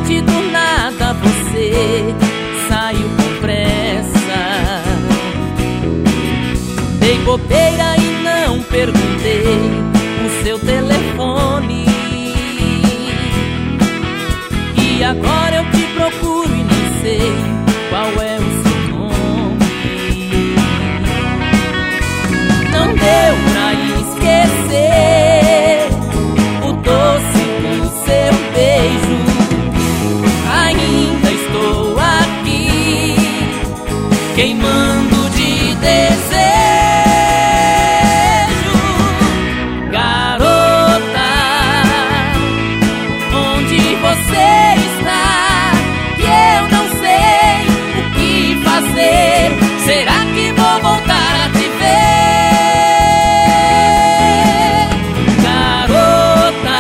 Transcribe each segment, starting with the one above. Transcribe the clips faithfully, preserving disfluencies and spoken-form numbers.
repente do nada você saiu com pressa. Dei bobeira e não perguntei o seu telefone. E agora eu te procuro e nem sei qual é o seu nome. Não deu pra esquecer o doce do seu beijo. Ainda estou aqui queimando de desejo. Garota, onde você está? Que eu não sei o que fazer. Será que vou voltar a te ver? Garota,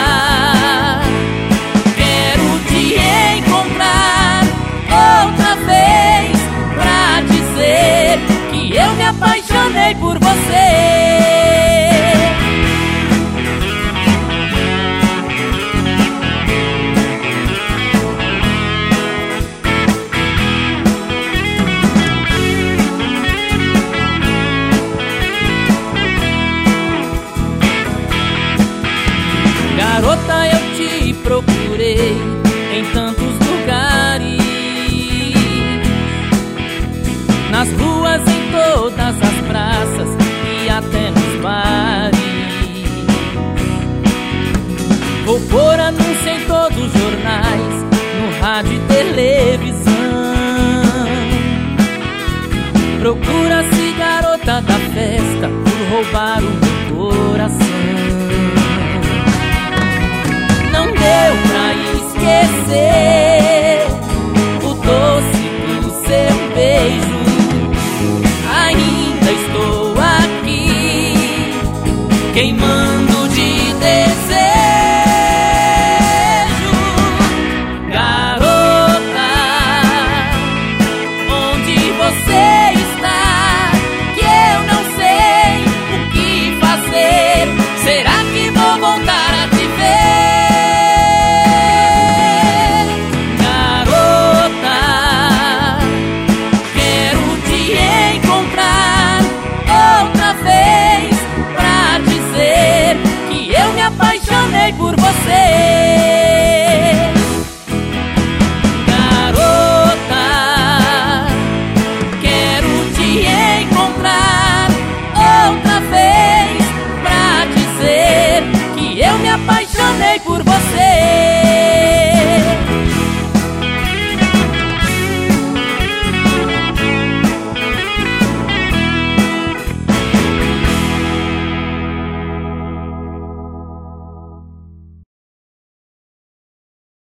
quero te encontrar outra vez pra dizer que eu me apaixonei por você. Garota, eu te procurei em tantos lugares, nas ruas, em todas as praças e até nos bares. Vou pôr anúncio em todos os jornais, no rádio e televisão.